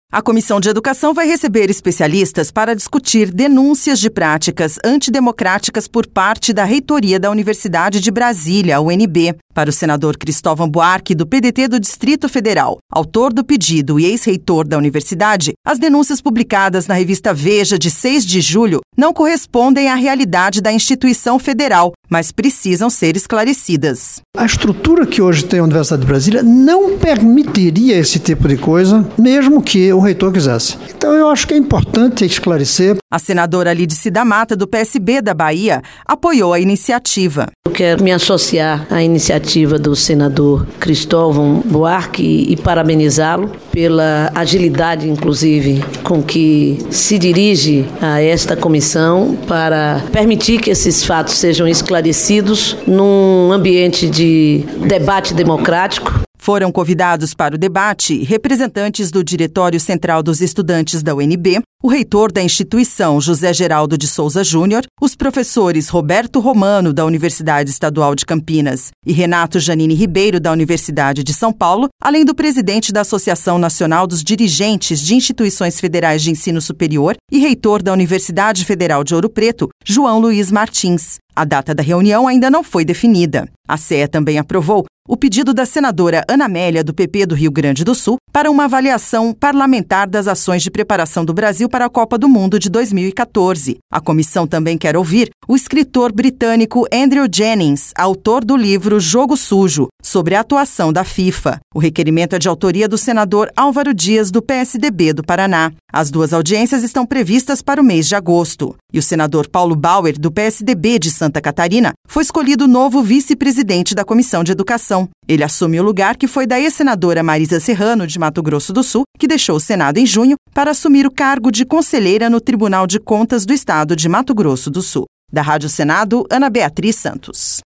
A Comissão de Educação vai receber especialistas para discutir denúncias de práticas antidemocráticas por parte da Reitoria da Universidade de Brasília, a UNB. Para o senador Cristóvão Buarque, do PDT do Distrito Federal, autor do pedido e ex-reitor da universidade, as denúncias publicadas na revista Veja de 6 de julho não correspondem à realidade da instituição federal, mas precisam ser esclarecidas. A estrutura que hoje tem a Universidade de Brasília não permitiria esse tipo de coisa, mesmo que o reitor quisesse. Então eu acho que é importante esclarecer. A senadora Lídice da Mata, do PSB da Bahia, apoiou a iniciativa. Eu quero me associar à iniciativa do senador Cristóvão Buarque e parabenizá-lo pela agilidade, inclusive, com que se dirige a esta comissão para permitir que esses fatos sejam esclarecidos num ambiente de debate democrático. Foram convidados para o debate representantes do Diretório Central dos Estudantes da UNB, o reitor da instituição, José Geraldo de Souza Júnior, os professores Roberto Romano, da Universidade Estadual de Campinas, e Renato Janine Ribeiro, da Universidade de São Paulo, além do presidente da Associação Nacional dos Dirigentes de Instituições Federais de Ensino Superior e reitor da Universidade Federal de Ouro Preto, João Luiz Martins. A data da reunião ainda não foi definida. A CE também aprovou o pedido da senadora Ana Amélia, do PP do Rio Grande do Sul, para uma avaliação parlamentar das ações de preparação do Brasil para a Copa do Mundo de 2014. A comissão também quer ouvir o escritor britânico Andrew Jennings, autor do livro Jogo Sujo, sobre a atuação da FIFA. O requerimento é de autoria do senador Álvaro Dias, do PSDB do Paraná. As duas audiências estão previstas para o mês de agosto. E o senador Paulo Bauer, do PSDB de Santa Catarina, foi escolhido novo vice-presidente da Comissão de Educação. Ele assume o lugar que foi da ex-senadora Marisa Serrano, de Mato Grosso do Sul, que deixou o Senado em junho para assumir o cargo de conselheira no Tribunal de Contas do Estado de Mato Grosso do Sul. Da Rádio Senado, Ana Beatriz Santos.